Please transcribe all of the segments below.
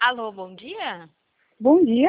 Alô, bom dia? Bom dia,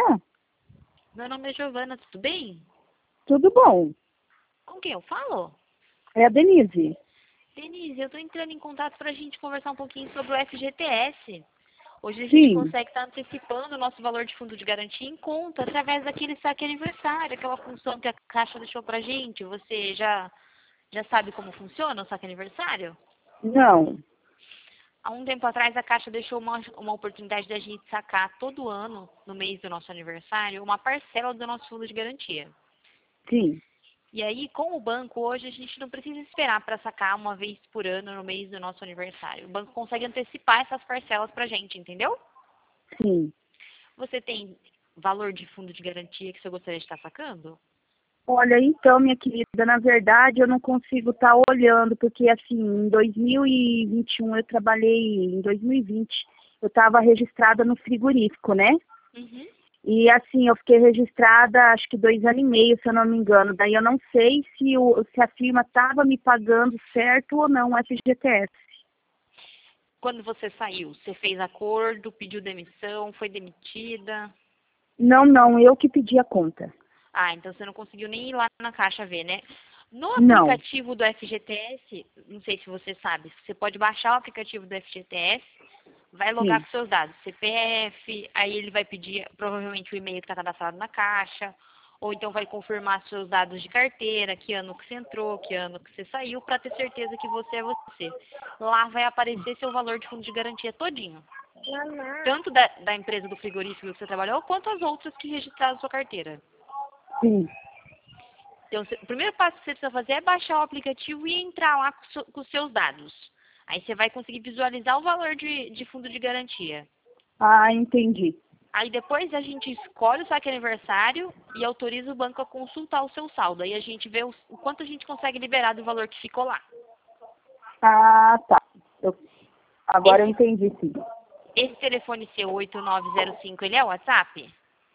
Meu nome é Giovana, tudo bem? tudo bom? Com quem eu falo? É a Denise. Denise, eu tô entrando em contato pra gente conversar um pouquinho sobre o FGTS. Hoje a gente Sim, consegue estar antecipando o nosso valor de fundo de garantia em conta através daquele saque aniversário, aquela função que a Caixa deixou pra gente. Você já sabe como funciona o saque aniversário? não. Há um tempo atrás, a Caixa deixou uma oportunidade da gente sacar todo ano, no mês do nosso aniversário, uma parcela do nosso fundo de garantia. Sim, E aí, com o banco, hoje a gente não precisa esperar para sacar uma vez por ano no mês do nosso aniversário. O banco consegue antecipar essas parcelas para a gente, entendeu? sim. Você tem valor de fundo de garantia que você gostaria de estar sacando? Olha, então, minha querida, na verdade eu não consigo estar olhando, porque assim, em 2021 eu trabalhei, em 2020 eu estava registrada no frigorífico, né? Uhum. E assim, eu fiquei registrada acho que 2 anos e meio, se eu não me engano. Daí eu não sei se a firma estava me pagando certo ou não o FGTS. Quando você saiu, você fez acordo, pediu demissão, foi demitida? Não, não, eu que pedi a conta. Ah, então você não conseguiu nem ir lá na Caixa ver, né? No Não, aplicativo do FGTS, não sei se você sabe, você pode baixar o aplicativo do FGTS, vai logar sim. com seus dados, CPF, aí ele vai pedir provavelmente o e-mail que está cadastrado na Caixa, ou então vai confirmar seus dados de carteira, que ano que você entrou, que ano que você saiu, para ter certeza que você é você. Lá vai aparecer seu valor de fundo de garantia todinho. Tanto da empresa do frigorífico que você trabalhou, quanto as outras que registraram na sua carteira. Sim. Então, o primeiro passo que você precisa fazer é baixar o aplicativo e entrar lá com os seus dados. Aí você vai conseguir visualizar o valor de fundo de garantia. Ah, entendi. Aí depois a gente escolhe o saque aniversário e autoriza o banco a consultar o seu saldo. Aí a gente vê o quanto a gente consegue liberar do valor que ficou lá. Ah, tá. Agora eu Esse, entendi, sim. esse telefone seu 8905, ele é o WhatsApp?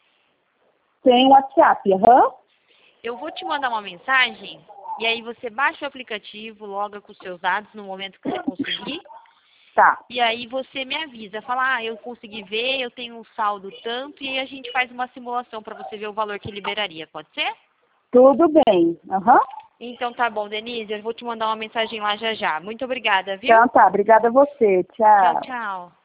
Tem WhatsApp, aham? Eu vou te mandar uma mensagem e aí você baixa o aplicativo, loga com os seus dados no momento que você conseguir. Tá. E aí você me avisa, fala, eu consegui ver, eu tenho um saldo tanto, e aí a gente faz uma simulação para você ver o valor que liberaria, pode ser? Tudo bem. Aham. Então tá bom, Denise, eu vou te mandar uma mensagem lá já já. Muito obrigada, viu? Então tá, obrigada a você. Tchau, Tchau. tchau.